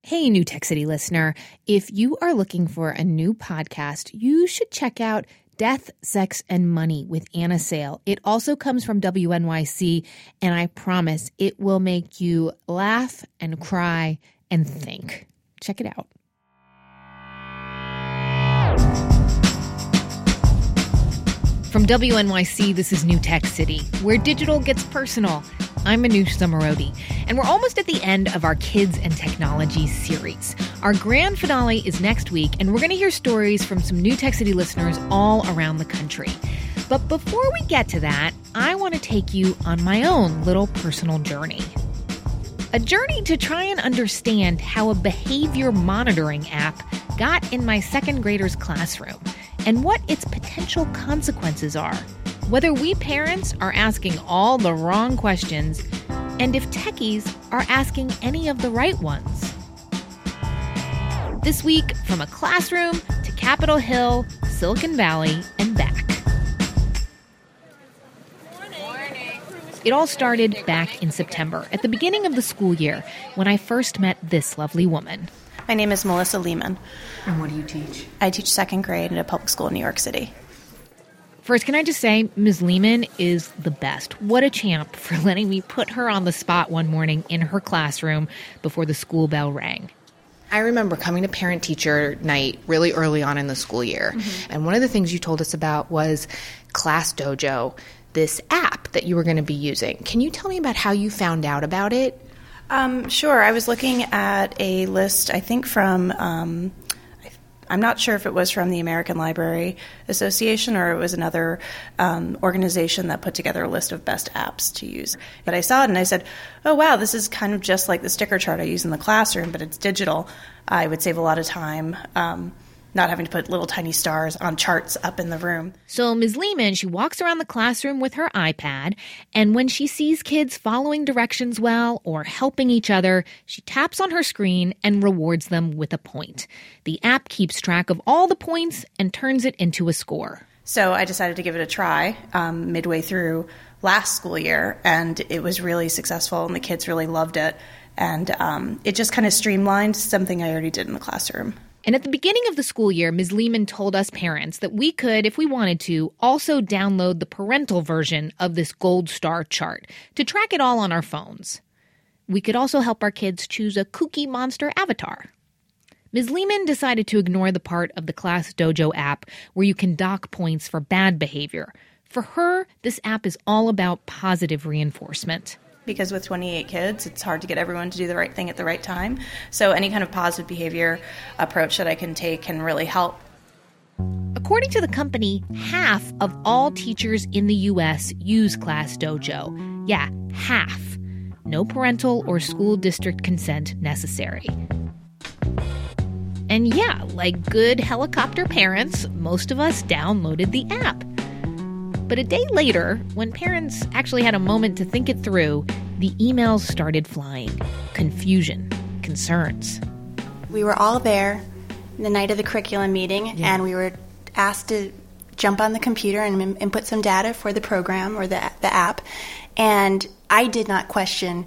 Hey, New Tech City listener. If you are looking for a new podcast, you should check out Death, Sex, and Money with Anna Sale. It also comes from WNYC, and I promise it will make you laugh and cry and think. Check it out. From WNYC, this is New Tech City, where digital gets personal. I'm Manoush Zomorodi, and we're almost at the end of our Kids and Technology series. Our grand finale is next week, and we're going to hear stories from some New Tech City listeners all around the country. But before we get to that, I want to take you on my own little personal journey. A journey to try and understand how a behavior monitoring app got in my second grader's classroom and what its potential consequences are. Whether we parents are asking all the wrong questions, and if techies are asking any of the right ones. This week, from a classroom to Capitol Hill, Silicon Valley, and back. Morning. It all started back in September, at the beginning of the school year, when I first met this lovely woman. My name is Melissa Lehman. And what do you teach? I teach second grade at a public school in New York City. First, can I just say, Ms. Lehman is the best. What a champ for letting me put her on the spot one morning in her classroom before the school bell rang. I remember coming to parent-teacher night really early on in the school year. Mm-hmm. And one of the things you told us about was Class Dojo, this app that you were going to be using. Can you tell me about how you found out about it? Sure. I was looking at a list, I think from, I'm not sure if it was from the American Library Association or it was another organization that put together a list of best apps to use. But I saw it and I said, oh, wow, this is kind of just like the sticker chart I use in the classroom, but it's digital. I would save a lot of time not having to put little tiny stars on charts up in the room. So Ms. Lehman, she walks around the classroom with her iPad, and when she sees kids following directions well or helping each other, she taps on her screen and rewards them with a point. The app keeps track of all the points and turns it into a score. So I decided to give it a try midway through last school year, and it was really successful, and the kids really loved it. And it just kind of streamlined something I already did in the classroom. And at the beginning of the school year, Ms. Lehman told us parents that we could, if we wanted to, also download the parental version of this gold star chart to track it all on our phones. We could also help our kids choose a Cookie Monster avatar. Ms. Lehman decided to ignore the part of the Class Dojo app where you can dock points for bad behavior. For her, this app is all about positive reinforcement. Because with 28 kids, it's hard to get everyone to do the right thing at the right time. So any kind of positive behavior approach that I can take can really help. According to the company, half of all teachers in the U.S. use Class Dojo. Yeah, half. No parental or school district consent necessary. And yeah, like good helicopter parents, most of us downloaded the app. But a day later, when parents actually had a moment to think it through, the emails started flying. Confusion, concerns. We were all there the night of the curriculum meeting, and we were asked to jump on the computer and input some data for the program or the app. And I did not question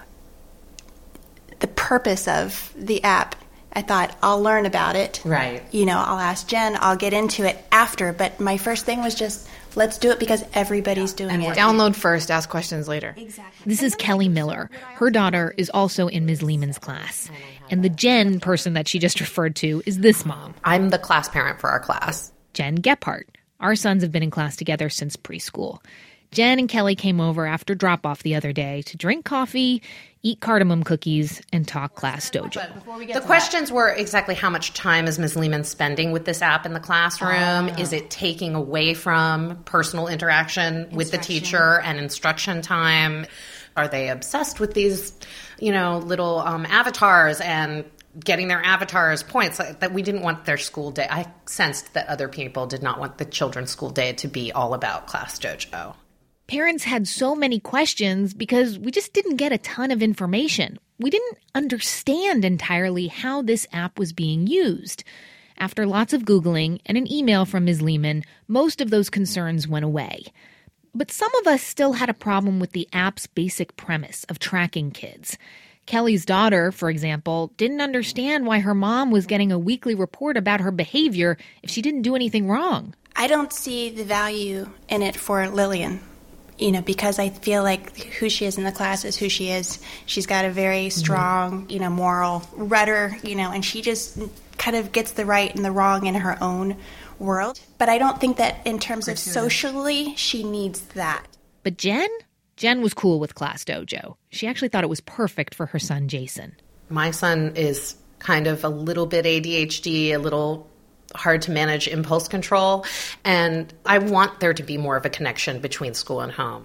the purpose of the app. I thought, I'll learn about it. Right. You know, I'll ask Jen, I'll get into it after. But my first thing was just, let's do it because everybody's doing it. Download first, ask questions later. Exactly. This is Kelly Miller. Her daughter is also in Ms. Lehman's class. And the Jen person that she just referred to is this mom. I'm the class parent for our class. Jen Gephardt. Our sons have been in class together since preschool. Jen and Kelly came over after drop-off the other day to drink coffee, eat cardamom cookies, and talk Class Dojo. The questions were exactly how much time is Ms. Lehman spending with this app in the classroom? Is it taking away from personal interaction with the teacher and instruction time? Are they obsessed with these, little avatars and getting their avatars points? That we didn't want their school day. I sensed that other people did not want the children's school day to be all about Class Dojo. Parents had so many questions because we just didn't get a ton of information. We didn't understand entirely how this app was being used. After lots of Googling and an email from Ms. Lehman, most of those concerns went away. But some of us still had a problem with the app's basic premise of tracking kids. Kelly's daughter, for example, didn't understand why her mom was getting a weekly report about her behavior if she didn't do anything wrong. I don't see the value in it for Lillian, because I feel like who she is in the class is who she is. She's got a very strong, moral rudder, and she just kind of gets the right and the wrong in her own world. But I don't think that in terms of socially, she needs that. But Jen was cool with Class Dojo. She actually thought it was perfect for her son, Jason. My son is kind of a little bit ADHD, a little hard to manage impulse control, and I want there to be more of a connection between school and home.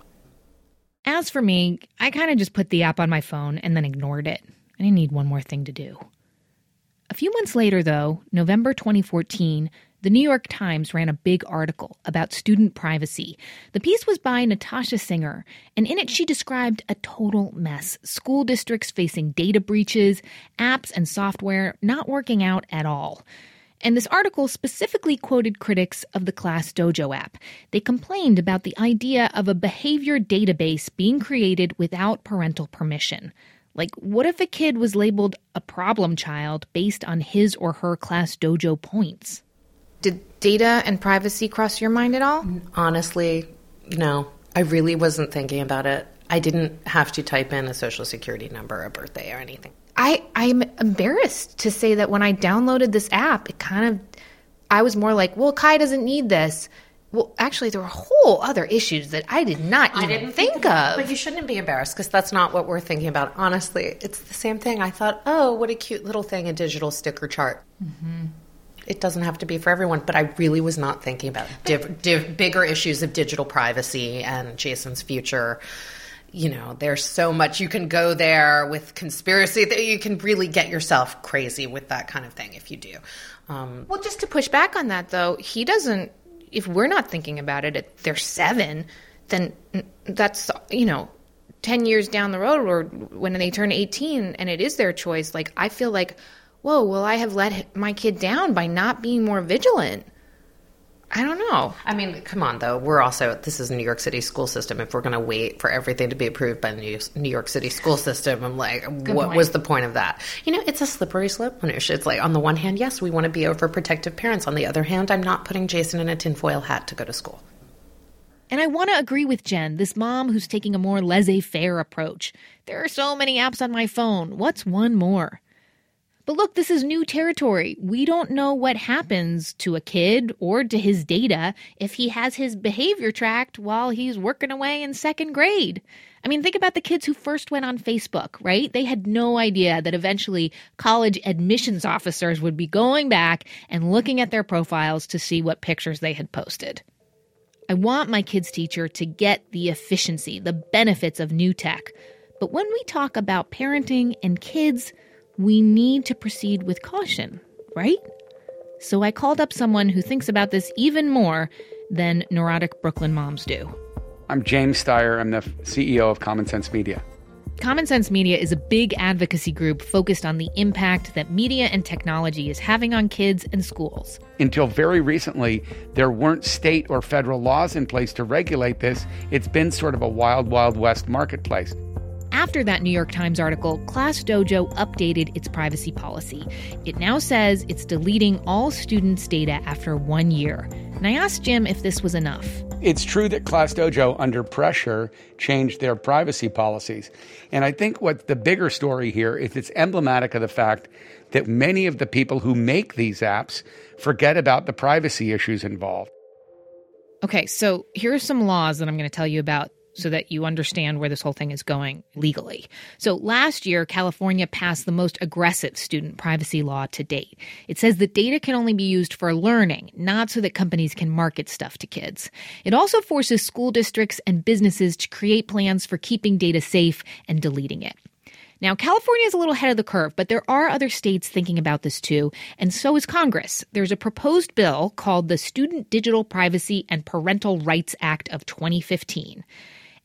As for me, I kind of just put the app on my phone and then ignored it. I didn't need one more thing to do. A few months later, though, November 2014, the New York Times ran a big article about student privacy. The piece was by Natasha Singer, and in it she described a total mess. School districts facing data breaches, apps and software not working out at all. And this article specifically quoted critics of the Class Dojo app. They complained about the idea of a behavior database being created without parental permission. Like, what if a kid was labeled a problem child based on his or her Class Dojo points? Did data and privacy cross your mind at all? Honestly, no. I really wasn't thinking about it. I didn't have to type in a social security number, a birthday, or anything. I'm embarrassed to say that when I downloaded this app, I was more like, well, Kai doesn't need this. Well, actually, there were whole other issues that I did not even think of. But you shouldn't be embarrassed because that's not what we're thinking about. Honestly, it's the same thing. I thought, oh, what a cute little thing, a digital sticker chart. Mm-hmm. It doesn't have to be for everyone, but I really was not thinking about bigger issues of digital privacy and Jason's future. There's so much you can go there with conspiracy that you can really get yourself crazy with that kind of thing if you do. Well, just to push back on that, though, he doesn't, if we're not thinking about it at they're 7, then that's, 10 years down the road or when they turn 18 and it is their choice. Like, I feel like, whoa, will I have let my kid down by not being more vigilant? I don't know. I mean, come on, though. This is a New York City school system. If we're going to wait for everything to be approved by the New York City school system, I'm like, what was the point of that? It's a slippery slope, Manoush. It's like, on the one hand, yes, we want to be overprotective parents. On the other hand, I'm not putting Jason in a tinfoil hat to go to school. And I want to agree with Jen, this mom who's taking a more laissez-faire approach. There are so many apps on my phone. What's one more? But look, this is new territory. We don't know what happens to a kid or to his data if he has his behavior tracked while he's working away in 2nd grade. I mean, think about the kids who first went on Facebook, right? They had no idea that eventually college admissions officers would be going back and looking at their profiles to see what pictures they had posted. I want my kids' teacher to get the efficiency, the benefits of new tech. But when we talk about parenting and kids, we need to proceed with caution, right? So I called up someone who thinks about this even more than neurotic Brooklyn moms do. I'm James Steyer. I'm the CEO of Common Sense Media. Common Sense Media is a big advocacy group focused on the impact that media and technology is having on kids and schools. Until very recently, there weren't state or federal laws in place to regulate this. It's been sort of a wild, wild west marketplace. After that New York Times article, Class Dojo updated its privacy policy. It now says it's deleting all students' data after 1 year. And I asked Jim if this was enough. It's true that Class Dojo, under pressure, changed their privacy policies. And I think what the bigger story here is it's emblematic of the fact that many of the people who make these apps forget about the privacy issues involved. Okay, so here are some laws that I'm going to tell you about so that you understand where this whole thing is going legally. So last year, California passed the most aggressive student privacy law to date. It says that data can only be used for learning, not so that companies can market stuff to kids. It also forces school districts and businesses to create plans for keeping data safe and deleting it. Now, California is a little ahead of the curve, but there are other states thinking about this too, and so is Congress. There's a proposed bill called the Student Digital Privacy and Parental Rights Act of 2015.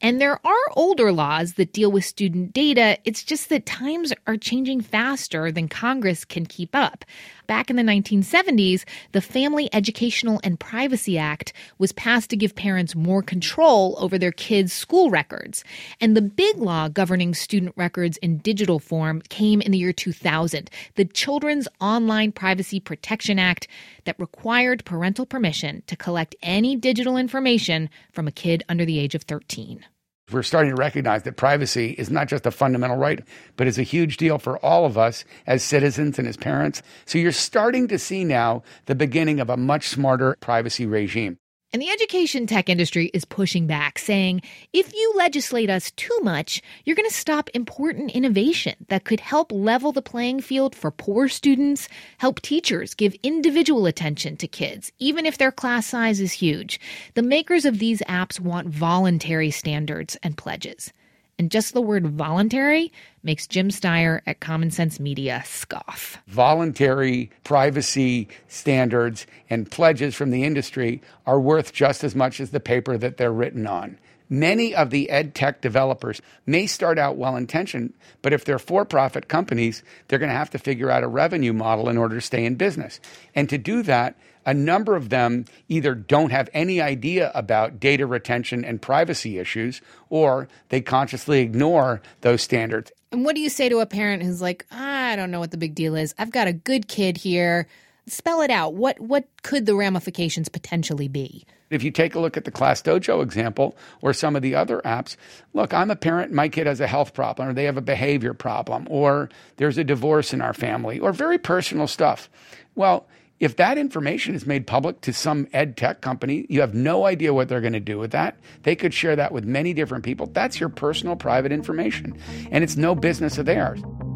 And there are older laws that deal with student data. It's just that times are changing faster than Congress can keep up. Back in the 1970s, the Family Educational and Privacy Act was passed to give parents more control over their kids' school records. And the big law governing student records in digital form came in the year 2000, the Children's Online Privacy Protection Act, that required parental permission to collect any digital information from a kid under the age of 13. We're starting to recognize that privacy is not just a fundamental right, but is a huge deal for all of us as citizens and as parents. So you're starting to see now the beginning of a much smarter privacy regime. And the education tech industry is pushing back, saying, if you legislate us too much, you're going to stop important innovation that could help level the playing field for poor students, help teachers give individual attention to kids, even if their class size is huge. The makers of these apps want voluntary standards and pledges. And just the word voluntary makes Jim Steyer at Common Sense Media scoff. Voluntary privacy standards and pledges from the industry are worth just as much as the paper that they're written on. Many of the ed tech developers may start out well-intentioned, but if they're for-profit companies, they're going to have to figure out a revenue model in order to stay in business. And to do that, a number of them either don't have any idea about data retention and privacy issues, or they consciously ignore those standards. And what do you say to a parent who's like, I don't know what the big deal is. I've got a good kid here. Spell it out. What could the ramifications potentially be? If you take a look at the Class Dojo example or some of the other apps, look, I'm a parent, my kid has a health problem, or they have a behavior problem, or there's a divorce in our family, or very personal stuff. Well, if that information is made public to some ed tech company, you have no idea what they're going to do with that. They could share that with many different people. That's your personal private information, and it's no business of theirs.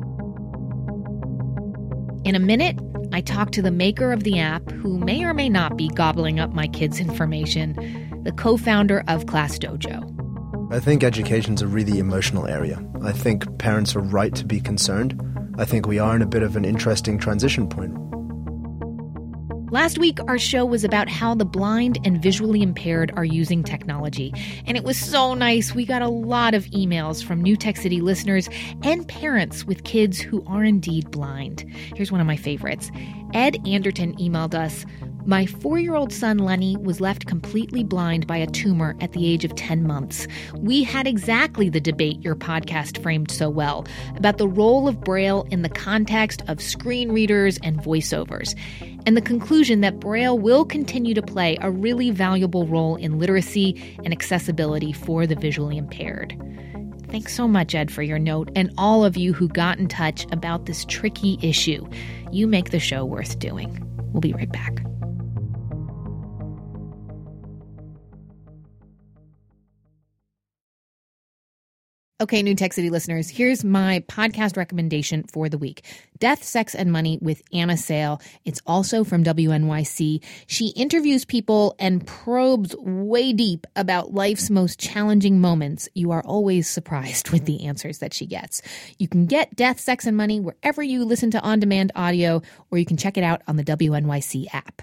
In a minute, I talk to the maker of the app, who may or may not be gobbling up my kids' information, the co-founder of Class Dojo. I think education's a really emotional area. I think parents are right to be concerned. I think we are in a bit of an interesting transition point. Last week, our show was about how the blind and visually impaired are using technology. And it was so nice. We got a lot of emails from New Tech City listeners and parents with kids who are indeed blind. Here's one of my favorites. Ed Anderton emailed us, my 4-year-old son Lenny was left completely blind by a tumor at the age of 10 months. We had exactly the debate your podcast framed so well about the role of Braille in the context of screen readers and voiceovers, and the conclusion that Braille will continue to play a really valuable role in literacy and accessibility for the visually impaired. Thanks so much, Ed, for your note, and all of you who got in touch about this tricky issue. You make the show worth doing. We'll be right back. Okay, New Tech City listeners, here's my podcast recommendation for the week. Death, Sex, and Money with Anna Sale. It's also from WNYC. She interviews people and probes way deep about life's most challenging moments. You are always surprised with the answers that she gets. You can get Death, Sex, and Money wherever you listen to on-demand audio, or you can check it out on the WNYC app.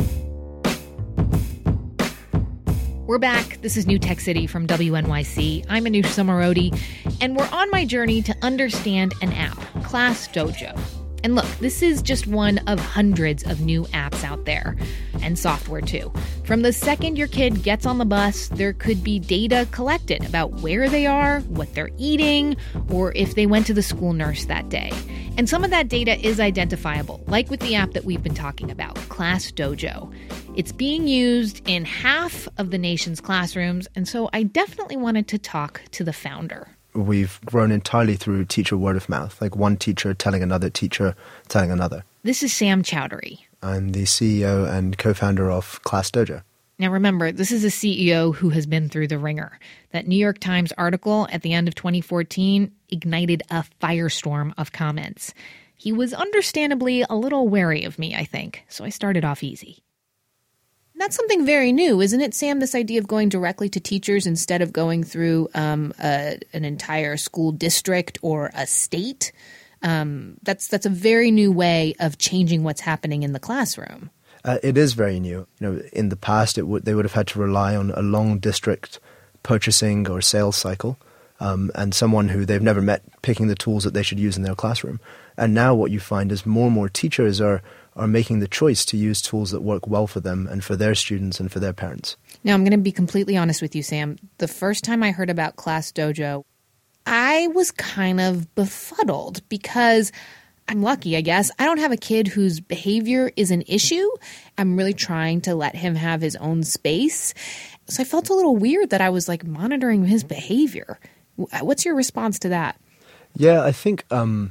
We're back. This is New Tech City from WNYC. I'm Anoush Zomorodi, and we're on my journey to understand an app, Class Dojo. And look, this is just one of hundreds of new apps out there, and software too. From the second your kid gets on the bus, there could be data collected about where they are, what they're eating, or if they went to the school nurse that day. And some of that data is identifiable, like with the app that we've been talking about, Class Dojo. It's being used in half of the nation's classrooms, and so I definitely wanted to talk to the founder. We've grown entirely through teacher word of mouth, like one teacher telling another teacher telling another. This is Sam Chowdhury. I'm the CEO and co-founder of Class Dojo. Now remember, this is a CEO who has been through the ringer. That New York Times article at the end of 2014 ignited a firestorm of comments. He was understandably a little wary of me, I think, so I started off easy. That's something very new, isn't it, Sam, this idea of going directly to teachers instead of going through an entire school district or a state? That's a very new way of changing what's happening in the classroom. It is very new. In the past, they would have had to rely on a long district purchasing or sales cycle, and someone who they've never met picking the tools that they should use in their classroom. And now what you find is more and more teachers are making the choice to use tools that work well for them and for their students and for their parents. Now, I'm going to be completely honest with you, Sam. The first time I heard about ClassDojo, I was kind of befuddled because I'm lucky, I guess. I don't have a kid whose behavior is an issue. I'm really trying to let him have his own space. So I felt a little weird that I was like monitoring his behavior. What's your response to that? Yeah, I think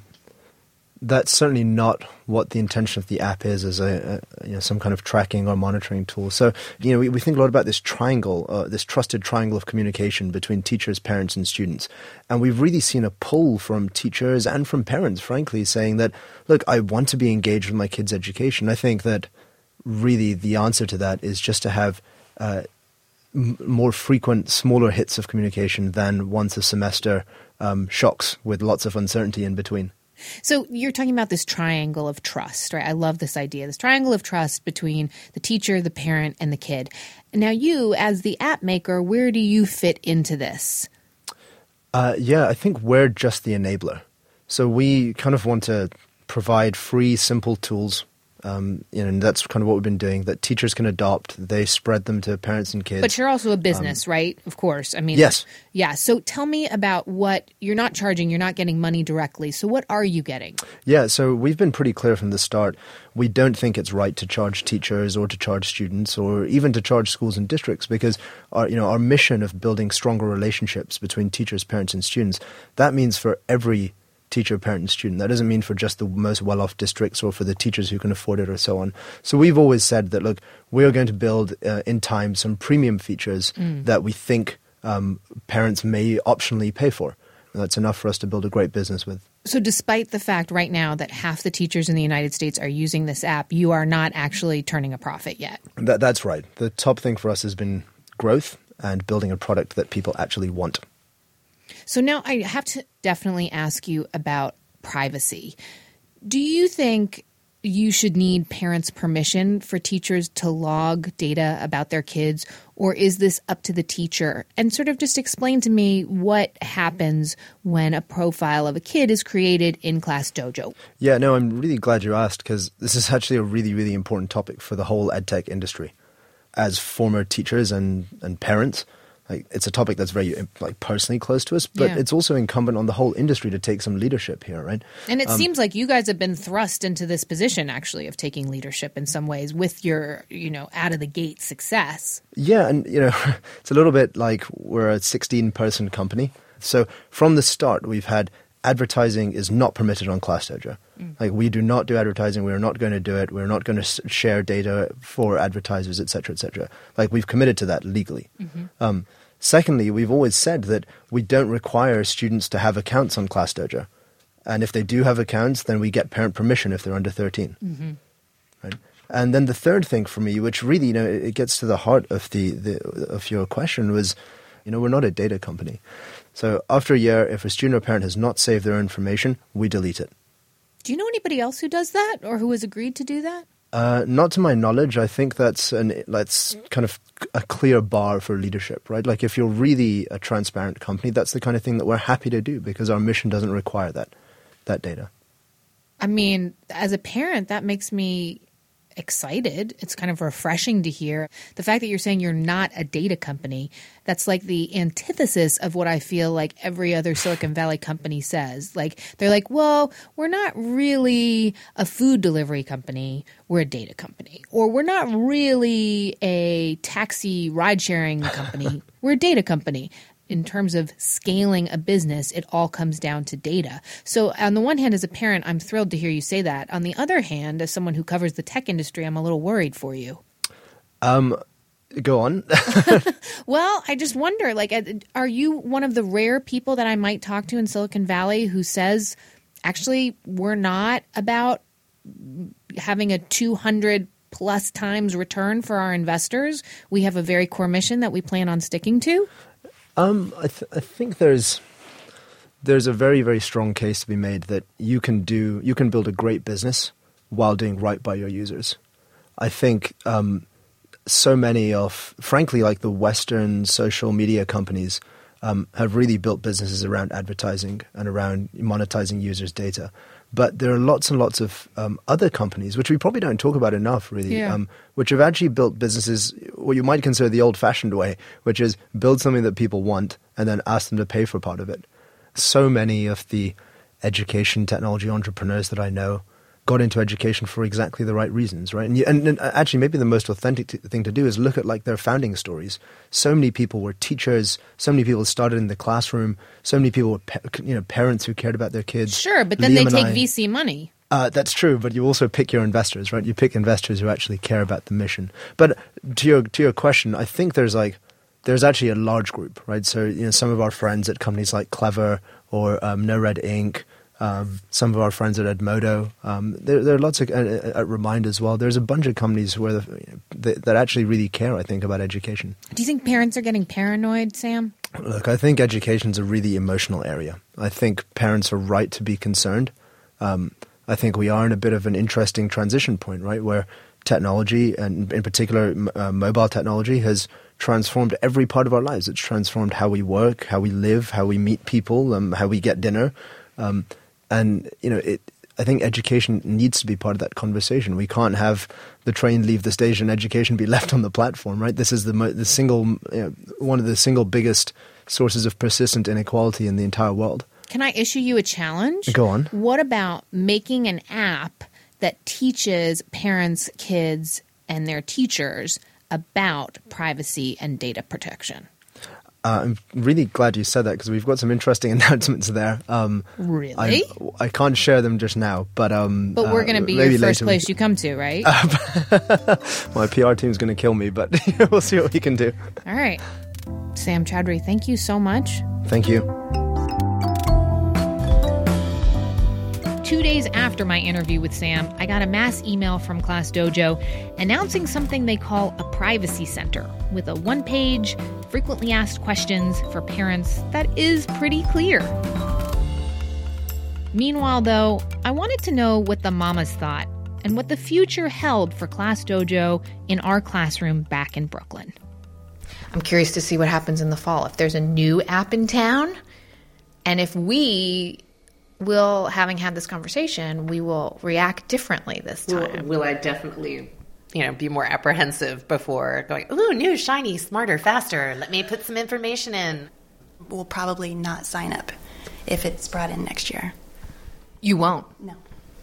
that's certainly not what the intention of the app is, as some kind of tracking or monitoring tool. So, we think a lot about this triangle, this trusted triangle of communication between teachers, parents, and students. And we've really seen a pull from teachers and from parents, frankly, saying that, look, I want to be engaged with my kids' education. I think that really the answer to that is just to have more frequent, smaller hits of communication than once a semester shocks with lots of uncertainty in between. So you're talking about this triangle of trust, right? I love this idea, this triangle of trust between the teacher, the parent, and the kid. Now you, as the app maker, where do you fit into this? I think we're just the enabler. So we kind of want to provide free, simple tools. And that's kind of what we've been doing, that teachers can adopt. They spread them to parents and kids. But you're also a business, right? Of course. I mean, yes. Yeah. So tell me about what you're not charging. You're not getting money directly. So what are you getting? Yeah. So we've been pretty clear from the start. We don't think it's right to charge teachers or to charge students or even to charge schools and districts, because our mission of building stronger relationships between teachers, parents, and students, that means for every teacher, parent, and student. That doesn't mean for just the most well-off districts or for the teachers who can afford it or so on. So we've always said that, look, we are going to build in time some premium features that we think parents may optionally pay for. And that's enough for us to build a great business with. So despite the fact right now that half the teachers in the United States are using this app, you are not actually turning a profit yet. That's right. The top thing for us has been growth and building a product that people actually want. So now I have to definitely ask you about privacy. Do you think you should need parents' permission for teachers to log data about their kids, or is this up to the teacher? And sort of just explain to me what happens when a profile of a kid is created in ClassDojo. Yeah, no, I'm really glad you asked, because this is actually a really, really important topic for the whole edtech industry. As former teachers and parents, it's a topic that's very personally close to us, but it's also incumbent on the whole industry to take some leadership here, right? And it seems like you guys have been thrust into this position, actually, of taking leadership in some ways with your, out-of-the-gate success. Yeah, and, it's a little bit like we're a 16-person company. So from the start, we've had advertising is not permitted on ClassDojo. We do not do advertising. We're not going to do it. We're not going to share data for advertisers, et cetera, et cetera. We've committed to that legally. Mm-hmm. Secondly, we've always said that we don't require students to have accounts on ClassDojo. And if they do have accounts, then we get parent permission if they're under 13. Mm-hmm. Right? And then the third thing for me, which really, it gets to the heart of of your question, was, we're not a data company. So after a year, if a student or parent has not saved their information, we delete it. Do you know anybody else who does that or who has agreed to do that? Not to my knowledge. I think that's kind of a clear bar for leadership, right? If you're really a transparent company, that's the kind of thing that we're happy to do because our mission doesn't require that data. I mean, as a parent, that makes me excited. It's kind of refreshing to hear. The fact that you're saying you're not a data company, that's like the antithesis of what I feel like every other Silicon Valley company says. They're like, well, we're not really a food delivery company. We're a data company. Or we're not really a taxi ride-sharing company. We're a data company. In terms of scaling a business, it all comes down to data. So on the one hand, as a parent, I'm thrilled to hear you say that. On the other hand, as someone who covers the tech industry, I'm a little worried for you. Go on. Well, I just wonder, are you one of the rare people that I might talk to in Silicon Valley who says, actually, we're not about having a 200 plus times return for our investors? We have a very core mission that we plan on sticking to? I think there's a very, very strong case to be made that you can build a great business while doing right by your users. I think so many of, frankly, like the Western social media companies have really built businesses around advertising and around monetizing users' data. But there are lots and lots of other companies, which we probably don't talk about enough, really, which have actually built businesses what you might consider the old-fashioned way, which is build something that people want and then ask them to pay for part of it. So many of the education technology entrepreneurs that I know got into education for exactly the right reasons, right? And actually, maybe the most authentic thing to do is look at like their founding stories. So many people were teachers. So many people started in the classroom. So many people were, parents who cared about their kids. Sure, but then they take VC money. That's true, but you also pick your investors, right? You pick investors who actually care about the mission. But to your question, I think there's actually a large group, right? So some of our friends at companies like Clever or No Red Ink. Some of our friends at Edmodo, there are lots of at Remind as well. There's a bunch of companies where that actually really care, I think, about education. Do you think parents are getting paranoid, Sam? Look, I think education's a really emotional area. I think parents are right to be concerned. I think we are in a bit of an interesting transition point, right, where technology, and in particular mobile technology, has transformed every part of our lives. It's transformed how we work, how we live, how we meet people, how we get dinner. I think education needs to be part of that conversation. We can't have the train leave the station, education be left on the platform, right? This is one of the single biggest sources of persistent inequality in the entire world. Can I issue you a challenge? Go on. What about making an app that teaches parents, kids, and their teachers about privacy and data protection? I'm really glad you said that because we've got some interesting announcements there. Really? I can't share them just now, but we're going to be your first place you come to, right? My PR team's going to kill me, but we'll see what we can do. All right. Sam Chowdhury, thank you so much. Thank you. 2 days after my interview with Sam, I got a mass email from Class Dojo announcing something they call a privacy center with a one-page, frequently asked questions for parents that is pretty clear. Meanwhile, though, I wanted to know what the mamas thought and what the future held for Class Dojo in our classroom back in Brooklyn. I'm curious to see what happens in the fall. If there's a new app in town, and if we will, having had this conversation, we will react differently this time. Will I definitely, be more apprehensive before going, ooh, new, shiny, smarter, faster. Let me put some information in. We'll probably not sign up if it's brought in next year. You won't? No.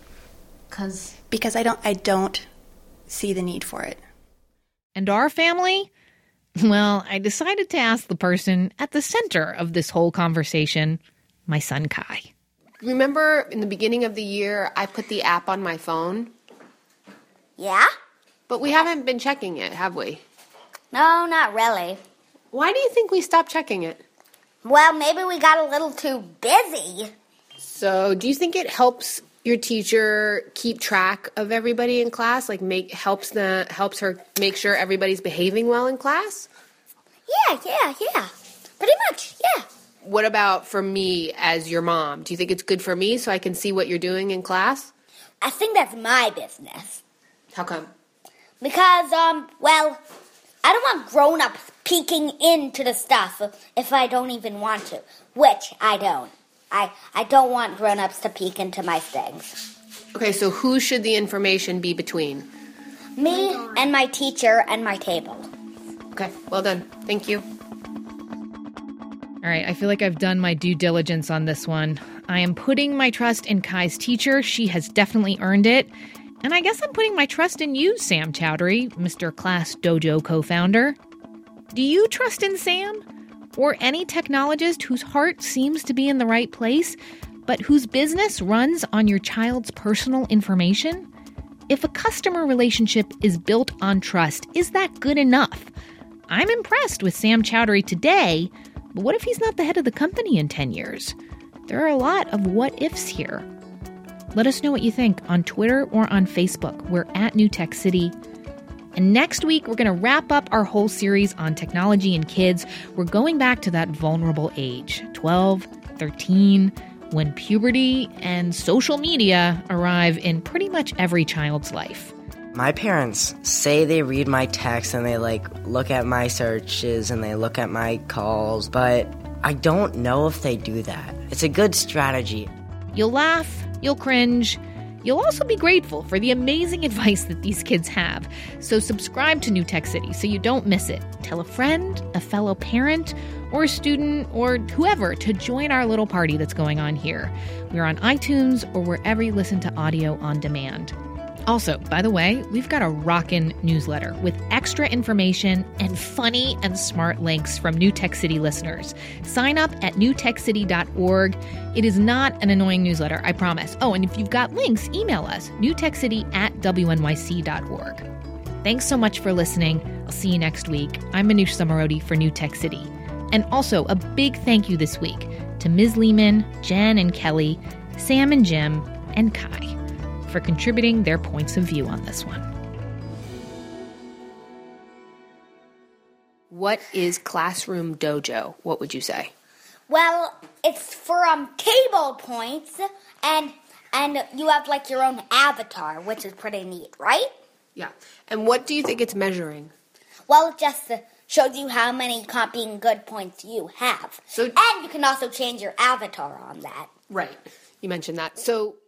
Because I don't see the need for it. And our family? Well, I decided to ask the person at the center of this whole conversation, my son Kai. Remember in the beginning of the year, I put the app on my phone? Yeah? But we haven't been checking it, have we? No, not really. Why do you think we stopped checking it? Well, maybe we got a little too busy. So, do you think it helps your teacher keep track of everybody in class? Like helps her make sure everybody's behaving well in class? Yeah. Pretty much, yeah. What about for me as your mom? Do you think it's good for me so I can see what you're doing in class? I think that's my business. How come? Because, I don't want grown-ups peeking into the stuff if I don't even want to, which I don't. I don't want grown-ups to peek into my things. Okay, so who should the information be between? Me and my teacher and my table. Okay, well done. Thank you. All right, I feel like I've done my due diligence on this one. I am putting my trust in Kai's teacher. She has definitely earned it. And I guess I'm putting my trust in you, Sam Chowdhury, Mr. Class Dojo co-founder. Do you trust in Sam? Or any technologist whose heart seems to be in the right place, but whose business runs on your child's personal information? If a customer relationship is built on trust, is that good enough? I'm impressed with Sam Chowdhury today, but what if he's not the head of the company in 10 years? There are a lot of what-ifs here. Let us know what you think on Twitter or on Facebook. We're at New Tech City. And next week, we're going to wrap up our whole series on technology and kids. We're going back to that vulnerable age, 12, 13, when puberty and social media arrive in pretty much every child's life. My parents say they read my texts and they look at my searches and they look at my calls, but I don't know if they do that. It's a good strategy. You'll laugh, you'll cringe, you'll also be grateful for the amazing advice that these kids have. So subscribe to New Tech City so you don't miss it. Tell a friend, a fellow parent, or a student, or whoever to join our little party that's going on here. We're on iTunes or wherever you listen to audio on demand. Also, by the way, we've got a rockin' newsletter with extra information and funny and smart links from New Tech City listeners. Sign up at newtechcity.org. It is not an annoying newsletter, I promise. Oh, and if you've got links, email us, newtechcity@wnyc.org. Thanks so much for listening. I'll see you next week. I'm Manoush Zomorodi for New Tech City. And also a big thank you this week to Ms. Lehman, Jen and Kelly, Sam and Jim, and Kai for contributing their points of view on this one. What is Classroom Dojo? What would you say? Well, it's for table points, and you have your own avatar, which is pretty neat, right? Yeah. And what do you think it's measuring? Well, it just shows you how many copying good points you have. And you can also change your avatar on that. Right. You mentioned that. So